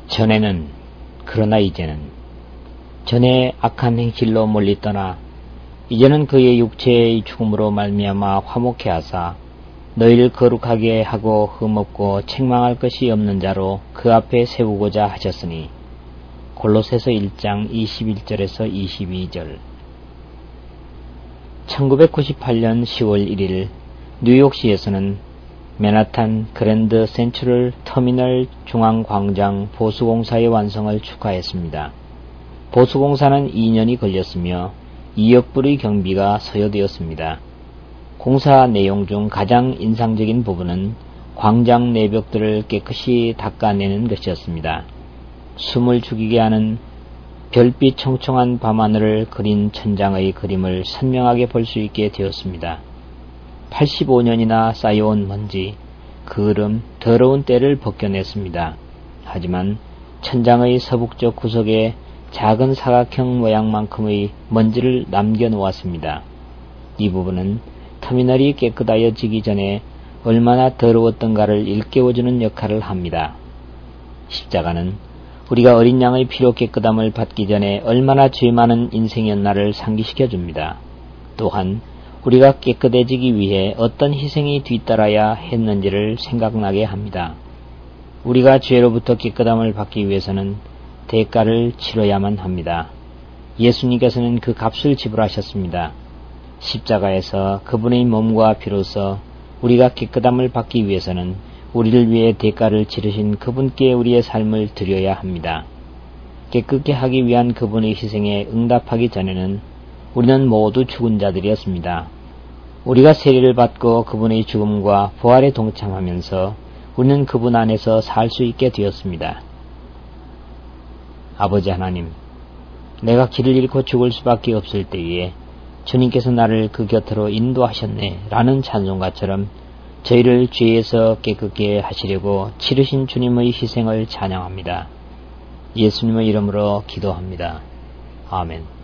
그러나 이제는 전에 악한 행실로 멀리 떠나 이제는 그의 육체의 죽음으로 말미암아 화목케 하사 너희를 거룩하게 하고 흠없고 책망할 것이 없는 자로 그 앞에 세우고자 하셨으니 골로새서 1장 21절에서 22절. 1998년 10월 1일 뉴욕시에서는 맨하탄 그랜드 센트럴 터미널 중앙광장 보수공사의 완성을 축하했습니다. 보수공사는 2년이 걸렸으며 2억 불의 경비가 소요되었습니다. 공사 내용 중 가장 인상적인 부분은 광장 내벽들을 깨끗이 닦아내는 것이었습니다. 숨을 죽이게 하는 별빛 청청한 밤하늘을 그린 천장의 그림을 선명하게 볼 수 있게 되었습니다. 85년이나 쌓여온 먼지, 그을음, 더러운 때를 벗겨냈습니다. 하지만 천장의 서북쪽 구석에 작은 사각형 모양만큼의 먼지를 남겨놓았습니다. 이 부분은 터미널이 깨끗하여지기 전에 얼마나 더러웠던가를 일깨워주는 역할을 합니다. 십자가는 우리가 어린 양의 피로 깨끗함을 받기 전에 얼마나 죄 많은 인생이었나를 상기시켜줍니다. 또한 우리가 깨끗해지기 위해 어떤 희생이 뒤따라야 했는지를 생각나게 합니다. 우리가 죄로부터 깨끗함을 받기 위해서는 대가를 치러야만 합니다. 예수님께서는 그 값을 지불하셨습니다. 십자가에서 그분의 몸과 피로서 우리가 깨끗함을 받기 위해서는 우리를 위해 대가를 치르신 그분께 우리의 삶을 드려야 합니다. 깨끗게 하기 위한 그분의 희생에 응답하기 전에는 우리는 모두 죽은 자들이었습니다. 우리가 세례를 받고 그분의 죽음과 부활에 동참하면서 우리는 그분 안에서 살 수 있게 되었습니다. 아버지 하나님, 내가 길을 잃고 죽을 수밖에 없을 때에 주님께서 나를 그 곁으로 인도하셨네 라는 찬송가처럼 저희를 죄에서 깨끗게 하시려고 치르신 주님의 희생을 찬양합니다. 예수님의 이름으로 기도합니다. 아멘.